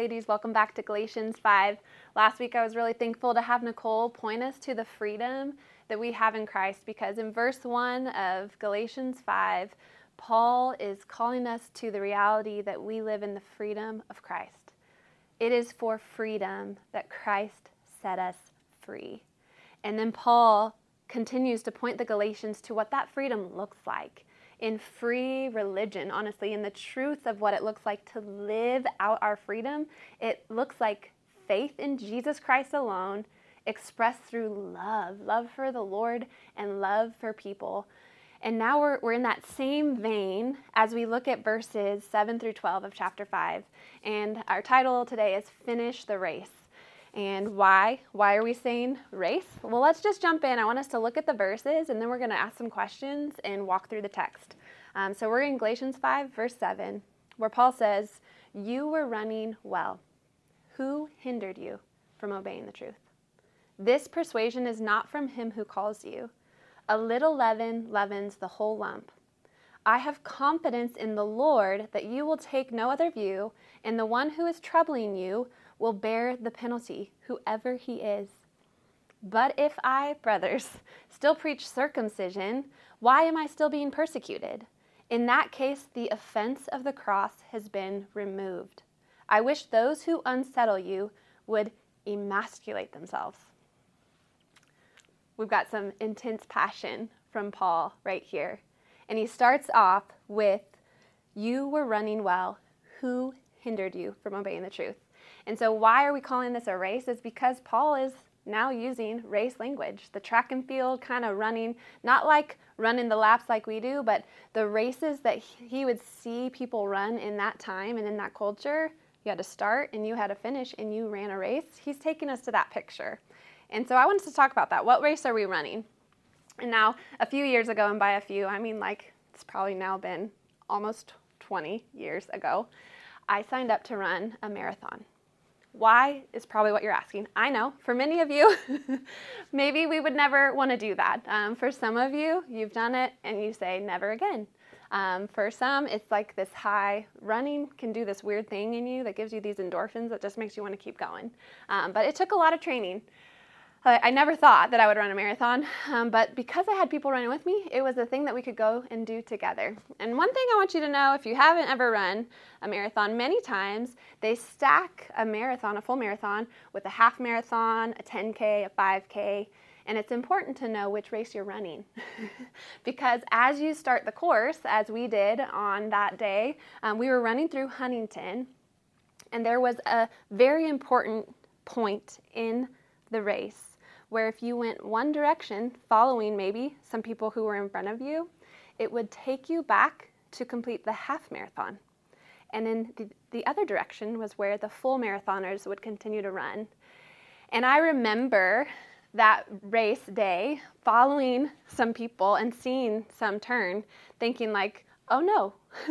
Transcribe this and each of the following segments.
ladies. Welcome back to Galatians 5. Last week I was really thankful to have Nicole point us to the freedom that we have in Christ, because in verse 1 of Galatians 5, Paul is calling us to the reality that we live in the freedom of Christ. It is for freedom that Christ set us free. And then Paul continues to point the Galatians to what that freedom looks like in free religion, honestly, in the truth of what it looks like to live out our freedom. It looks like faith in Jesus Christ alone, expressed through love for the Lord and love for people. And now we're in that same vein as we look at verses 7 through 12 of chapter 5. And our title today is Finish the Race. And why? Why are we saying race? Well, let's just jump in. I want us to look at the verses, and then we're going to ask some questions and walk through the text. So we're in Galatians 5, verse 7, where Paul says, "You were running well. Who hindered you from obeying the truth? This persuasion is not from him who calls you. A little leaven leavens the whole lump. I have confidence in the Lord that you will take no other view, and the one who is troubling you will bear the penalty, whoever he is. But if I, brothers, still preach circumcision, why am I still being persecuted? In that case, the offense of the cross has been removed. I wish those who unsettle you would emasculate themselves." We've got some intense passion from Paul right here. And he starts off with, "You were running well. Who hindered you from obeying the truth?" And so why are we calling this a race? Is because Paul is now using race language, the track and field kind of running, not like running the laps like we do, but the races that he would see people run in that time and in that culture. You had to start and you had to finish and you ran a race. He's taking us to that picture. And so I wanted to talk about that. What race are we running? And now, a few years ago, and by a few, I mean like it's probably now been almost 20 years ago, I signed up to run a marathon. Why is probably what you're asking. I know, for many of you, maybe we would never want to do that. For some of you, you've done it and you say, never again. For some, it's like this high running can do this weird thing in you that gives you these endorphins that just makes you want to keep going. But it took a lot of training. I never thought that I would run a marathon, but because I had people running with me, it was a thing that we could go and do together. And one thing I want you to know, if you haven't ever run a marathon, many times they stack a marathon, a full marathon, with a half marathon, a 10K, a 5K, and it's important to know which race you're running. Because as you start the course, as we did on that day, we were running through Huntington, and there was a very important point in the race where if you went one direction, following maybe some people who were in front of you, it would take you back to complete the half marathon. And in the other direction was where the full marathoners would continue to run. And I remember that race day following some people and seeing some turn, thinking like, oh no,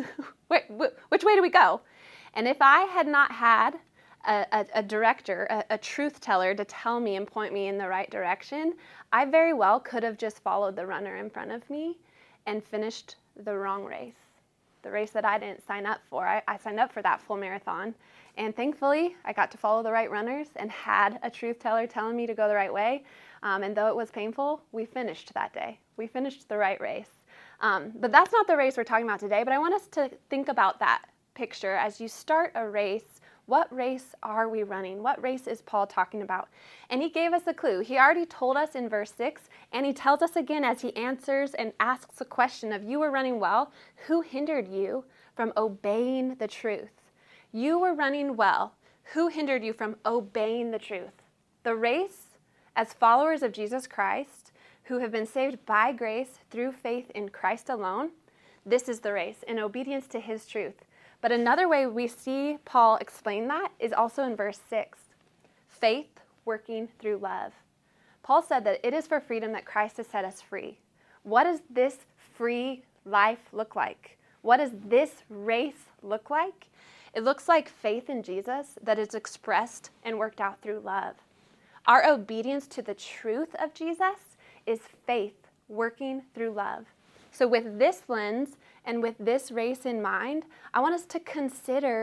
which way do we go? And if I had not had a director, a truth teller to tell me and point me in the right direction, I very well could have just followed the runner in front of me and finished the wrong race, the race that I didn't sign up for. I signed up for that full marathon, and thankfully I got to follow the right runners and had a truth teller telling me to go the right way. And though it was painful, we finished that day. We finished the right race. But that's not the race we're talking about today, but I want us to think about that picture as you start a race. What race are we running? What race is Paul talking about? And he gave us a clue. He already told us in verse 6, and he tells us again as he answers and asks the question of, you were running well. Who hindered you from obeying the truth? You were running well. Who hindered you from obeying the truth? The race, as followers of Jesus Christ, who have been saved by grace through faith in Christ alone, this is the race in obedience to his truth. But another way we see Paul explain that is also in verse 6, faith working through love. Paul said that it is for freedom that Christ has set us free. What does this free life look like? What does this race look like? It looks like faith in Jesus that is expressed and worked out through love. Our obedience to the truth of Jesus is faith working through love. So with this lens and with this race in mind, I want us to consider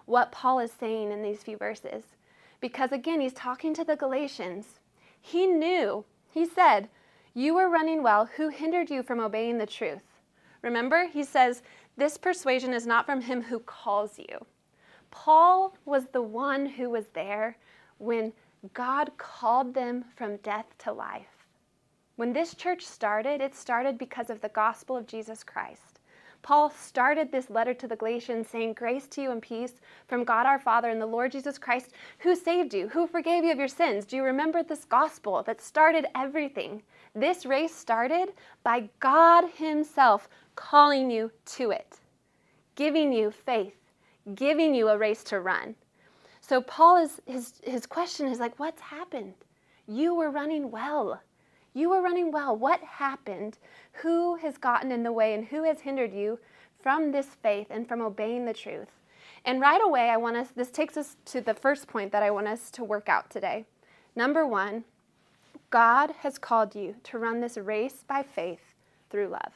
what Paul is saying in these few verses. Because again, he's talking to the Galatians. He knew, he said, you were running well. Who hindered you from obeying the truth? Remember, he says, this persuasion is not from him who calls you. Paul was the one who was there when God called them from death to life. When this church started, it started because of the gospel of Jesus Christ. Paul started this letter to the Galatians saying, grace to you and peace from God our Father and the Lord Jesus Christ, who saved you, who forgave you of your sins. Do you remember this gospel that started everything? This race started by God himself calling you to it, giving you faith, giving you a race to run. So Paul his question is like, what's happened? You were running well. You were running well. What happened? Who has gotten in the way and who has hindered you from this faith and from obeying the truth? And right away, this takes us to the first point that I want us to work out today. Number one, God has called you to run this race by faith through love.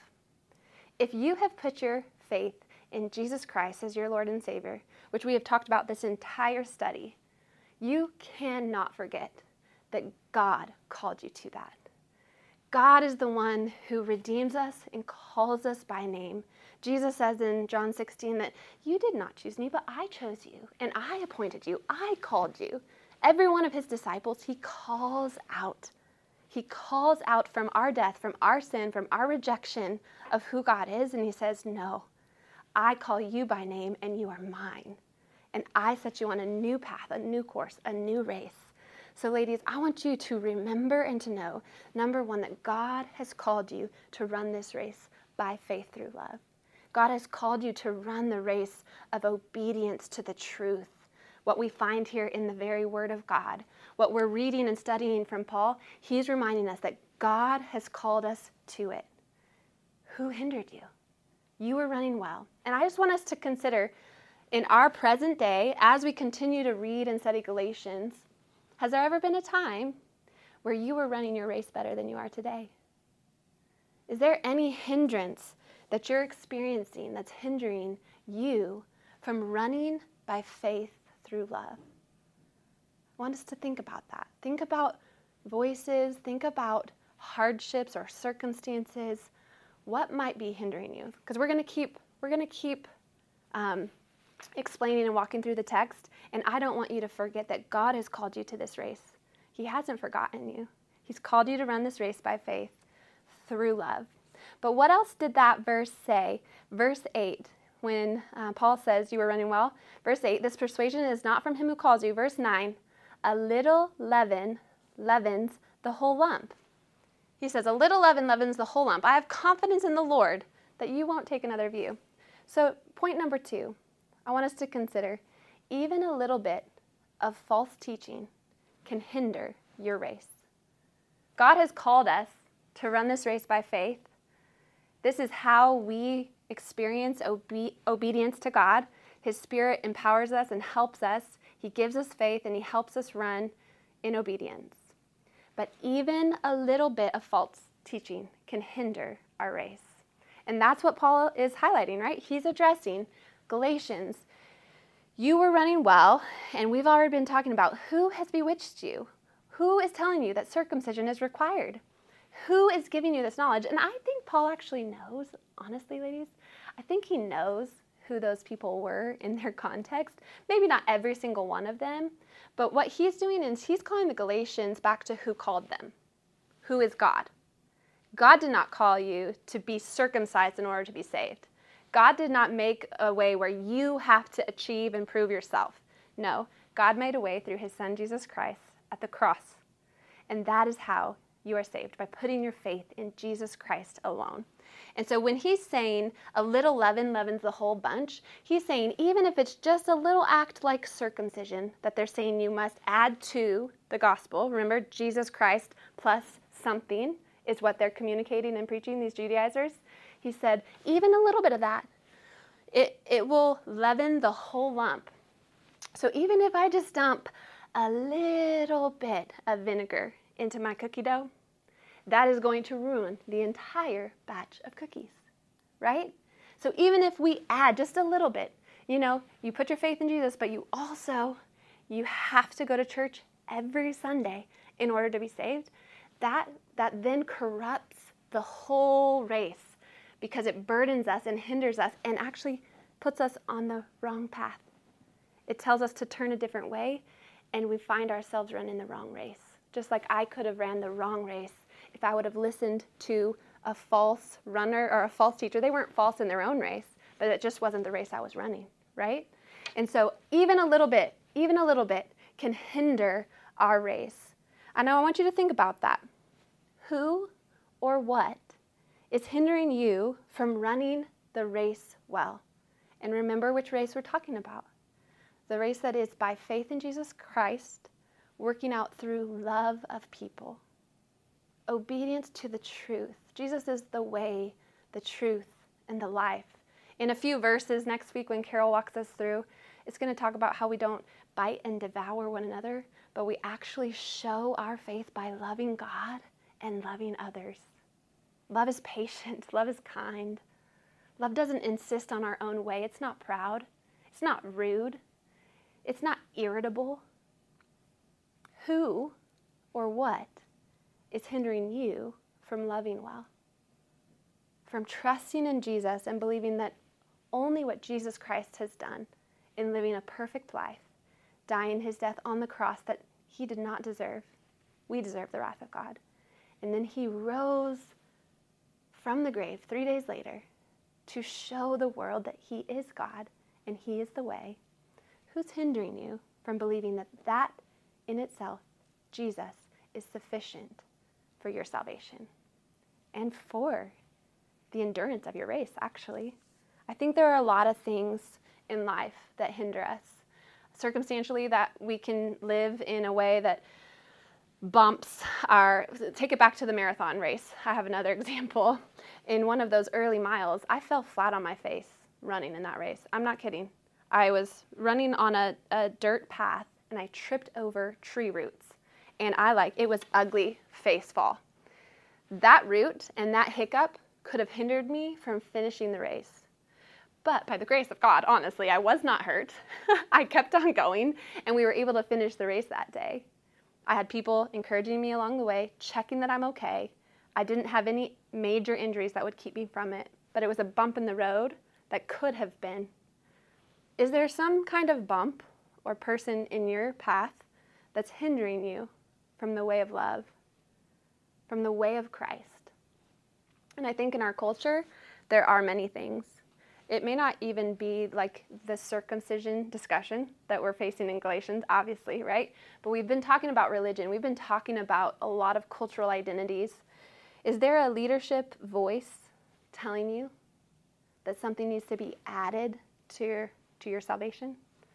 If you have put your faith in Jesus Christ as your Lord and Savior, which we have talked about this entire study, you cannot forget that God called you to that. God is the one who redeems us and calls us by name. Jesus says in John 16 that you did not choose me, but I chose you, and I appointed you. I called you. Every one of his disciples, he calls out. He calls out from our death, from our sin, from our rejection of who God is, and he says, no, I call you by name, and you are mine. And I set you on a new path, a new course, a new race. So ladies, I want you to remember and to know, number one, that God has called you to run this race by faith through love. God has called you to run the race of obedience to the truth. What we find here in the very word of God, what we're reading and studying from Paul, he's reminding us that God has called us to it. Who hindered you? You were running well. And I just want us to consider in our present day, as we continue to read and study Galatians, has there ever been a time where you were running your race better than you are today? Is there any hindrance that you're experiencing that's hindering you from running by faith through love? I want us to think about that. Think about voices, think about hardships or circumstances. What might be hindering you? Because we're going to keep explaining and walking through the text, and I don't want you to forget that God has called you to this race. He hasn't forgotten you. He's called you to run this race by faith through love. But what else did that verse say? Verse 8, when Paul says you were running well. Verse 8, this persuasion is not from him who calls you. Verse 9, a little leaven leavens the whole lump. He says, a little leaven leavens the whole lump. I have confidence in the Lord that you won't take another view. So point number 2, I want us to consider even a little bit of false teaching can hinder your race. God has called us to run this race by faith. This is how we experience obedience to God. His Spirit empowers us and helps us. He gives us faith and he helps us run in obedience. But even a little bit of false teaching can hinder our race. And that's what Paul is highlighting, right? He's addressing Galatians. You were running well, and we've already been talking about who has bewitched you. Who is telling you that circumcision is required? Who is giving you this knowledge? And I think Paul actually knows, honestly, ladies, I think he knows who those people were in their context. Maybe not every single one of them, but what he's doing is he's calling the Galatians back to who called them. Who is God? God did not call you to be circumcised in order to be saved. God did not make a way where you have to achieve and prove yourself. No, God made a way through his son, Jesus Christ, at the cross. And that is how you are saved, by putting your faith in Jesus Christ alone. And so when he's saying a little leaven leavens the whole bunch, he's saying even if it's just a little act like circumcision that they're saying you must add to the gospel. Remember, Jesus Christ plus something is what they're communicating and preaching, these Judaizers. He said, even a little bit of that, it will leaven the whole lump. So even if I just dump a little bit of vinegar into my cookie dough, that is going to ruin the entire batch of cookies, right? So even if we add just a little bit, You put your faith in Jesus, but you have to go to church every Sunday in order to be saved. That then corrupts the whole race because it burdens us and hinders us and actually puts us on the wrong path. It tells us to turn a different way, and we find ourselves running the wrong race. Just like I could have ran the wrong race if I would have listened to a false runner or a false teacher. They weren't false in their own race, but it just wasn't the race I was running, right? And so even a little bit can hinder our race. I know I want you to think about that. Who or what is hindering you from running the race well? And remember which race we're talking about. The race that is by faith in Jesus Christ, working out through love of people. Obedience to the truth. Jesus is the way, the truth, and the life. In a few verses next week when Carol walks us through, it's going to talk about how we don't bite and devour one another, but we actually show our faith by loving God and loving others. Love is patient. Love is kind. Love doesn't insist on our own way. It's not proud. It's not rude. It's not irritable. Who or what is hindering you from loving well? From trusting in Jesus and believing that only what Jesus Christ has done in living a perfect life, dying his death on the cross that he did not deserve. We deserve the wrath of God. And then he rose from the grave 3 days later to show the world that he is God and he is the way. Who's hindering you from believing that in itself, Jesus, is sufficient for your salvation and for the endurance of your race, actually? I think there are a lot of things in life that hinder us. Circumstantially, that we can live in a way that bumps take it back to the marathon race. I have another example. In one of those early miles, I fell flat on my face running in that race. I'm not kidding. I was running on a dirt path and I tripped over tree roots. And it was ugly face fall. That root and that hiccup could have hindered me from finishing the race. But by the grace of God, honestly, I was not hurt. I kept on going and we were able to finish the race that day. I had people encouraging me along the way, checking that I'm okay. I didn't have any major injuries that would keep me from it, but it was a bump in the road that could have been. Is there some kind of bump or person in your path that's hindering you from the way of love, from the way of Christ? And I think in our culture, there are many things. It may not even be like the circumcision discussion that we're facing in Galatians, obviously, right? But we've been talking about religion. We've been talking about a lot of cultural identities. Is there a leadership voice telling you that something needs to be added to your salvation?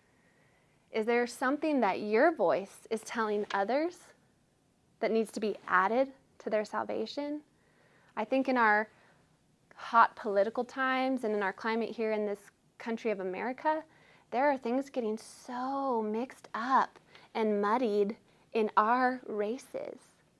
Is there something that your voice is telling others that needs to be added to their salvation? I think in our hot political times and in our climate here in this country of America, there are things getting so mixed up and muddied in our races.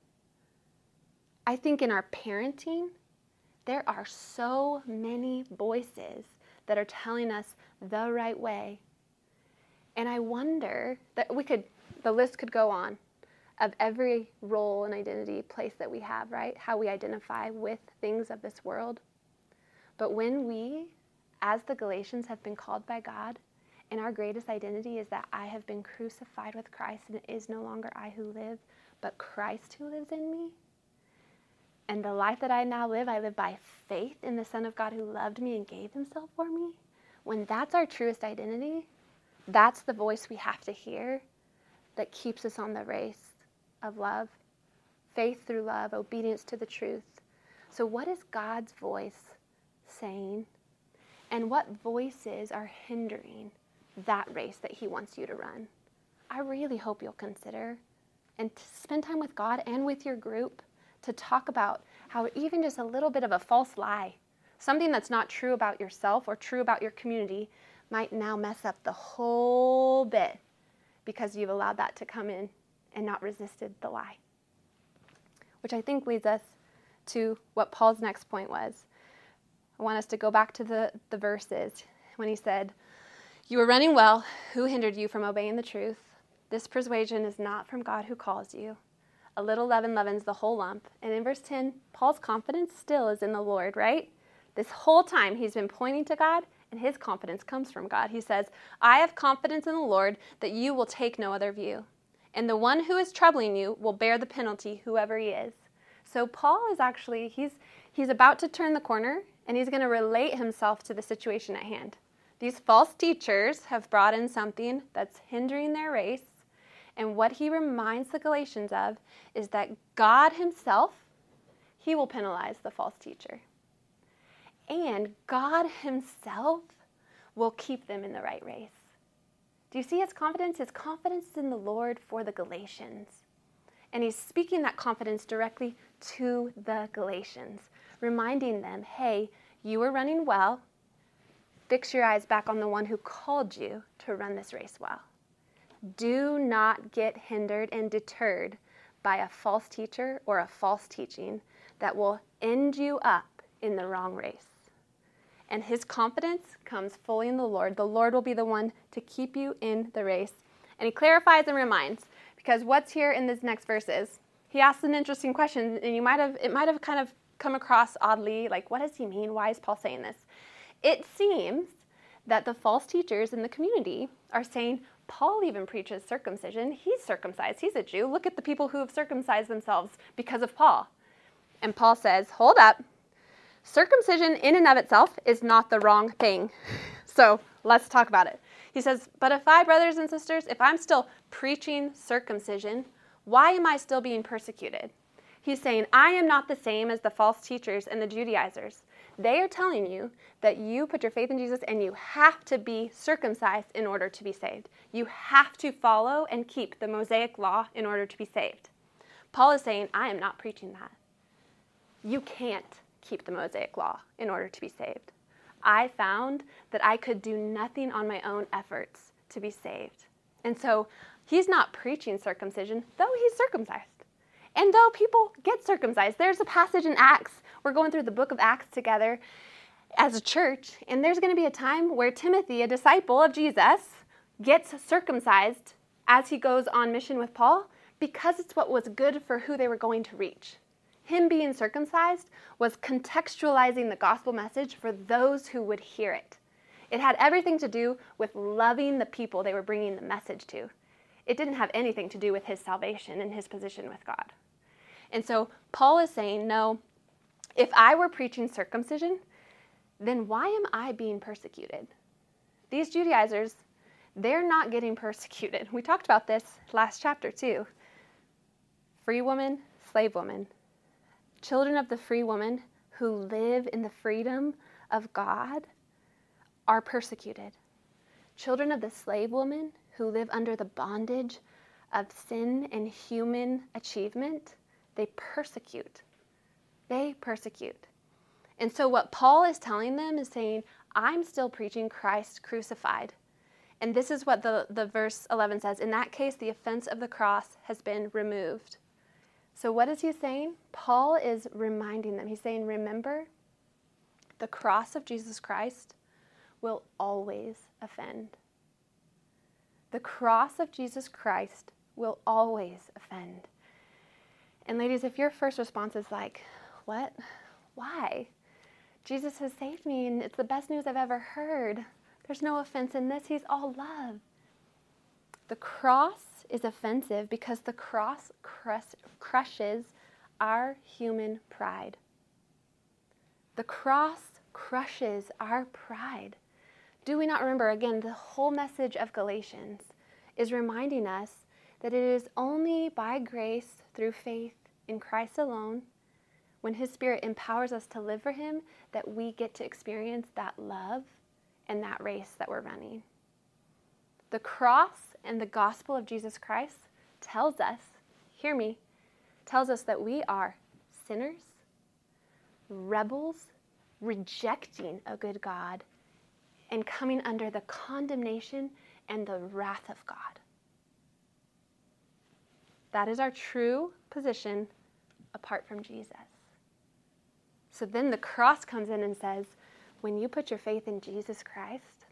I think in our parenting, there are so many voices that are telling us the right way. And I wonder that the list could go on of every role and identity place that we have, right? How we identify with things of this world. But when we, as the Galatians, have been called by God, and our greatest identity is that I have been crucified with Christ, and it is no longer I who live, but Christ who lives in me. And the life that I now live, I live by faith in the Son of God who loved me and gave himself for me. When that's our truest identity, that's the voice we have to hear that keeps us on the race of love, faith through love, obedience to the truth. So what is God's voice saying? And what voices are hindering that race that he wants you to run? I really hope you'll consider and to spend time with God and with your group to talk about how even just a little bit of a false lie, something that's not true about yourself or true about your community, might now mess up the whole bit because you've allowed that to come in and not resisted the lie. Which I think leads us to what Paul's next point was. I want us to go back to the verses when he said, You were running well. Who hindered you from obeying the truth? This persuasion is not from God who calls you. A little leaven leavens the whole lump. And in verse 10, Paul's confidence still is in the Lord, right? This whole time he's been pointing to God, and his confidence comes from God. He says, I have confidence in the Lord that you will take no other view. And the one who is troubling you will bear the penalty, whoever he is. So Paul is actually, he's about to turn the corner, and he's going to relate himself to the situation at hand. These false teachers have brought in something that's hindering their race. And what he reminds the Galatians of is that God himself, he will penalize the false teacher. And God himself will keep them in the right race. Do you see his confidence? His confidence is in the Lord for the Galatians. And he's speaking that confidence directly to the Galatians, reminding them, hey, you were running well. Fix your eyes back on the one who called you to run this race well. Do not get hindered and deterred by a false teacher or a false teaching that will end you up in the wrong race. And his confidence comes fully in the Lord. The Lord will be the one to keep you in the race. And he clarifies and reminds, because what's here in these next verses, he asks an interesting question, and it might have kind of come across oddly, like, what does he mean? Why is Paul saying this? It seems that the false teachers in the community are saying, Paul even preaches circumcision. He's circumcised. He's a Jew. Look at the people who have circumcised themselves because of Paul. And Paul says, hold up. Circumcision in and of itself is not the wrong thing. So let's talk about it. He says, but if I, brothers and sisters, if I'm still preaching circumcision, why am I still being persecuted? He's saying, I am not the same as the false teachers and the Judaizers. They are telling you that you put your faith in Jesus and you have to be circumcised in order to be saved. You have to follow and keep the Mosaic law in order to be saved. Paul is saying, I am not preaching that. You can't keep the Mosaic law in order to be saved. I found that I could do nothing on my own efforts to be saved. And so he's not preaching circumcision, though he's circumcised. And though people get circumcised, there's a passage in Acts. We're going through the book of Acts together as a church, and there's going to be a time where Timothy, a disciple of Jesus, gets circumcised as he goes on mission with Paul because it's what was good for who they were going to reach. Him being circumcised was contextualizing the gospel message for those who would hear it. It had everything to do with loving the people they were bringing the message to. It didn't have anything to do with his salvation and his position with God. And so Paul is saying, no, if I were preaching circumcision, then why am I being persecuted? These Judaizers, they're not getting persecuted. We talked about this last chapter too. Free woman, slave woman. Children of the free woman who live in the freedom of God are persecuted. Children of the slave woman who live under the bondage of sin and human achievement, they persecute. They persecute. And so what Paul is telling them is saying, I'm still preaching Christ crucified. And this is what the verse 11 says. In that case, the offense of the cross has been removed. So what is he saying? Paul is reminding them. He's saying, remember, the cross of Jesus Christ will always offend. The cross of Jesus Christ will always offend. And ladies, if your first response is like, what? Why? Jesus has saved me and it's the best news I've ever heard. There's no offense in this. He's all love. The cross is offensive because the cross crushes our human pride. The cross crushes our pride. Do we not remember, again, the whole message of Galatians is reminding us that it is only by grace through faith in Christ alone, when his Spirit empowers us to live for him, that we get to experience that love and that race that we're running. The cross and the gospel of Jesus Christ tells us, hear me, tells us that we are sinners, rebels, rejecting a good God, and coming under the condemnation and the wrath of God. That is our true position apart from Jesus. So then the cross comes in and says, when you put your faith in Jesus Christ,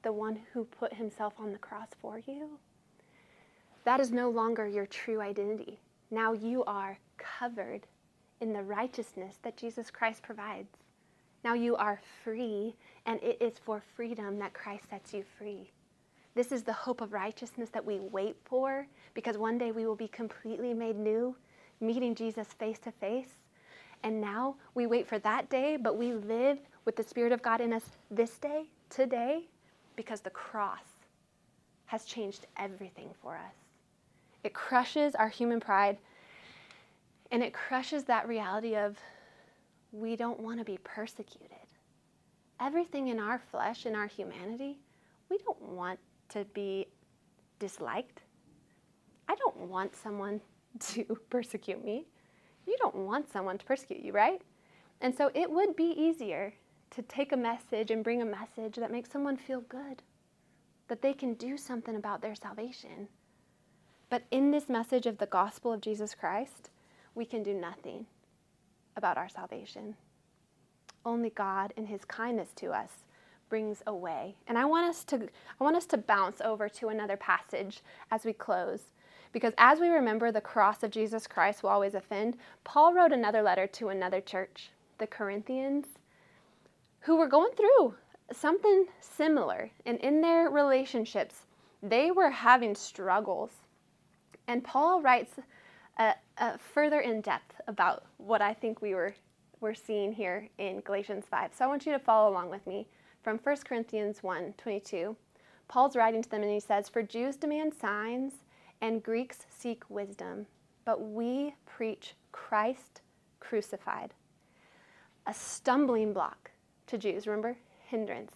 the one who put himself on the cross for you, that is no longer your true identity. Now you are covered in the righteousness that Jesus Christ provides. Now you are free, and it is for freedom that Christ sets you free. This is the hope of righteousness that we wait for, because one day we will be completely made new, meeting Jesus face to face. And now we wait for that day, but we live with the Spirit of God in us this day, today, because the cross has changed everything for us. It crushes our human pride, and it crushes that reality of we don't want to be persecuted. Everything in our flesh, in our humanity, we don't want to be disliked. I don't want someone to persecute me. You don't want someone to persecute you, right? And so it would be easier to take a message and bring a message that makes someone feel good, that they can do something about their salvation. But in this message of the gospel of Jesus Christ, we can do nothing about our salvation. Only God in his kindness to us brings a way. And I want us to bounce over to another passage as we close. Because as we remember the cross of Jesus Christ will always offend, Paul wrote another letter to another church, the Corinthians, who were going through something similar. And in their relationships, they were having struggles. And Paul writes further in depth about what I think we're seeing here in Galatians 5. So I want you to follow along with me from 1 Corinthians 1:22. Paul's writing to them and he says, "For Jews demand signs and Greeks seek wisdom, but we preach Christ crucified." A stumbling block to Jews, remember? Hindrance.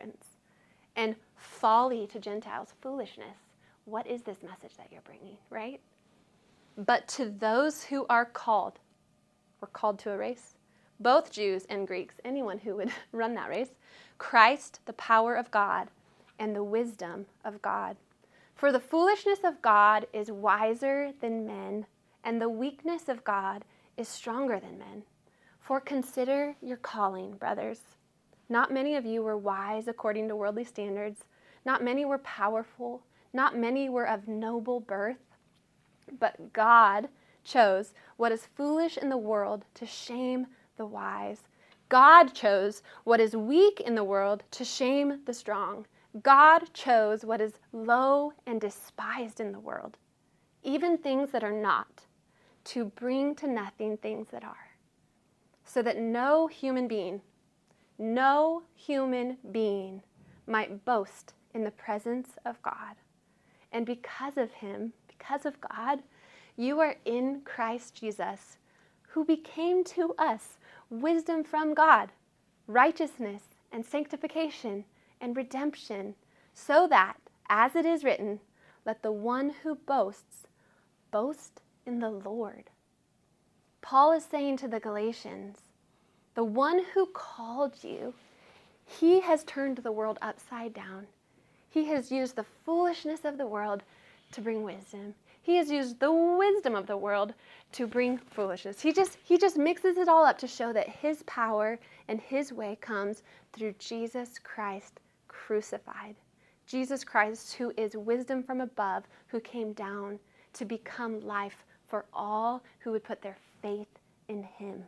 And folly to Gentiles, foolishness. What is this message that you're bringing, right? But to those who are called, we're called to a race, both Jews and Greeks, anyone who would run that race, Christ, the power of God, and the wisdom of God. For the foolishness of God is wiser than men, and the weakness of God is stronger than men. For consider your calling, brothers. Not many of you were wise according to worldly standards. Not many were powerful. Not many were of noble birth. But God chose what is foolish in the world to shame the wise. God chose what is weak in the world to shame the strong. God chose what is low and despised in the world, even things that are not, to bring to nothing things that are, so that no human being might boast in the presence of God. And because of him, because of God, you are in Christ Jesus, who became to us wisdom from God, righteousness and sanctification and redemption, so that, as it is written, let the one who boasts boast in the Lord. Paul is saying to the Galatians, the one who called you, he has turned the world upside down. He has used the foolishness of the world to bring wisdom. He has used the wisdom of the world to bring foolishness. He just mixes it all up to show that his power and his way comes through Jesus Christ crucified. Jesus Christ, who is wisdom from above, who came down to become life for all who would put their faith in him.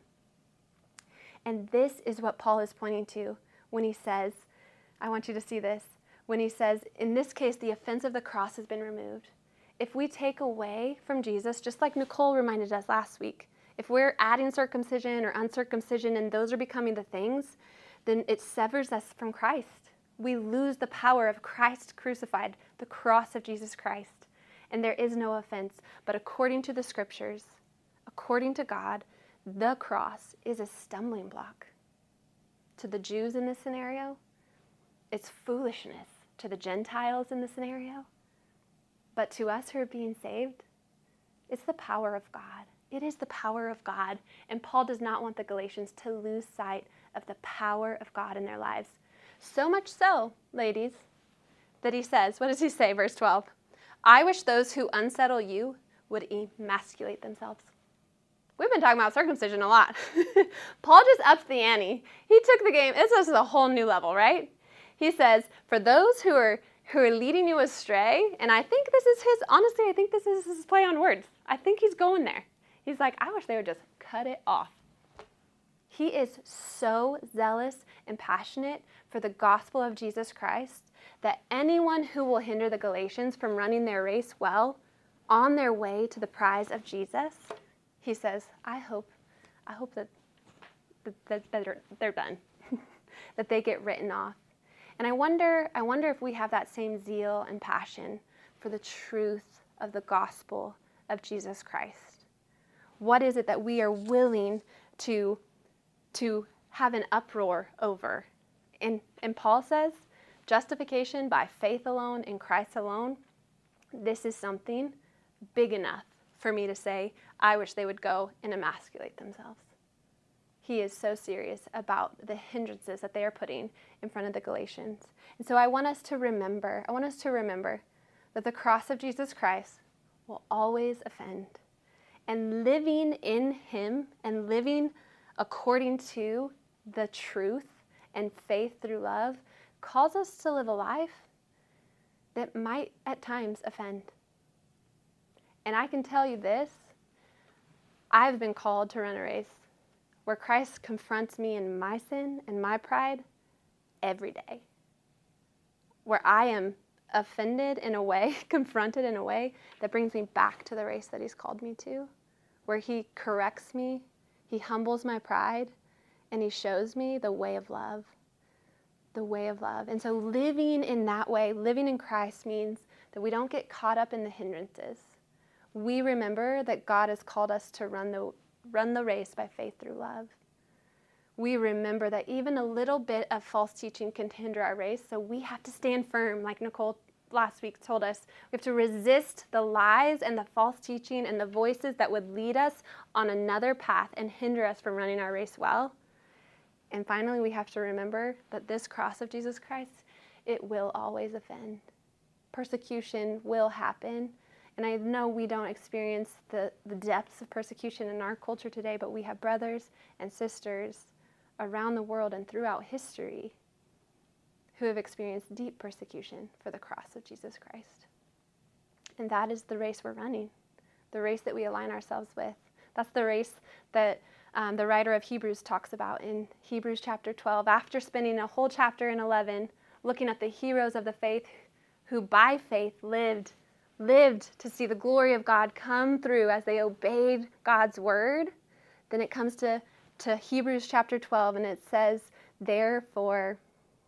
And this is what Paul is pointing to when he says, I want you to see this, when he says, in this case, the offense of the cross has been removed. If we take away from Jesus, just like Nicole reminded us last week, if we're adding circumcision or uncircumcision and those are becoming the things, then it severs us from Christ. We lose the power of Christ crucified, the cross of Jesus Christ. And there is no offense, but according to the scriptures, according to God, the cross is a stumbling block. To the Jews in this scenario, it's foolishness. To the Gentiles in this scenario, but to us who are being saved, it's the power of God. It is the power of God. And Paul does not want the Galatians to lose sight of the power of God in their lives. So much so, ladies, that he says, what does he say, verse 12? I wish those who unsettle you would emasculate themselves. We've been talking about circumcision a lot. Paul just upped the ante. He took the game. This is a whole new level, right? He says, for those who are leading you astray, and I think this is his play on words. I think he's going there. He's like, I wish they would just cut it off. He is so zealous and passionate for the gospel of Jesus Christ that anyone who will hinder the Galatians from running their race well on their way to the prize of Jesus, he says, I hope that they're done, that they get written off. And I wonder if we have that same zeal and passion for the truth of the gospel of Jesus Christ. What is it that we are willing to have an uproar over? And Paul says, justification by faith alone in Christ alone, this is something big enough for me to say, I wish they would go and emasculate themselves. He is so serious about the hindrances that they are putting in front of the Galatians. And so I want us to remember that the cross of Jesus Christ will always offend. And living in him and living according to the truth and faith through love calls us to live a life that might at times offend. And I can tell you this, I've been called to run a race where Christ confronts me in my sin and my pride every day. Where I am offended in a way, confronted in a way that brings me back to the race that he's called me to. Where he corrects me, he humbles my pride, and he shows me the way of love. The way of love. And so living in that way, living in Christ, means that we don't get caught up in the hindrances. We remember that God has called us to run the race by faith through love. We remember that even a little bit of false teaching can hinder our race, so we have to stand firm, like Nicole last week told us. We have to resist the lies and the false teaching and the voices that would lead us on another path and hinder us from running our race well. And finally, we have to remember that this cross of Jesus Christ, it will always offend. Persecution will happen. And I know we don't experience the depths of persecution in our culture today, but we have brothers and sisters around the world and throughout history who have experienced deep persecution for the cross of Jesus Christ. And that is the race we're running, the race that we align ourselves with. That's the race that the writer of Hebrews talks about in Hebrews chapter 12, after spending a whole chapter in 11 looking at the heroes of the faith who by faith lived to see the glory of God come through as they obeyed God's word. Then it comes to Hebrews chapter 12, and it says, Therefore,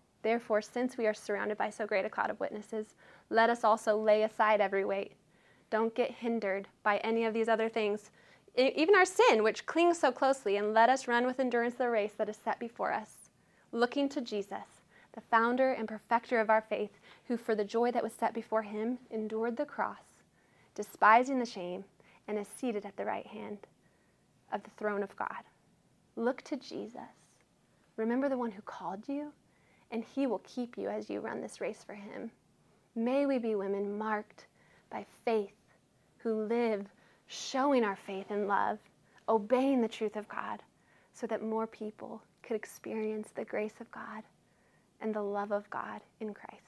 since we are surrounded by so great a cloud of witnesses, let us also lay aside every weight. Don't get hindered by any of these other things, even our sin, which clings so closely, and let us run with endurance the race that is set before us, looking to Jesus, the founder and perfecter of our faith, who for the joy that was set before him endured the cross, despising the shame, and is seated at the right hand of the throne of God. Look to Jesus. Remember the one who called you, and he will keep you as you run this race for him. May we be women marked by faith, who live showing our faith and love, obeying the truth of God, so that more people could experience the grace of God and the love of God in Christ.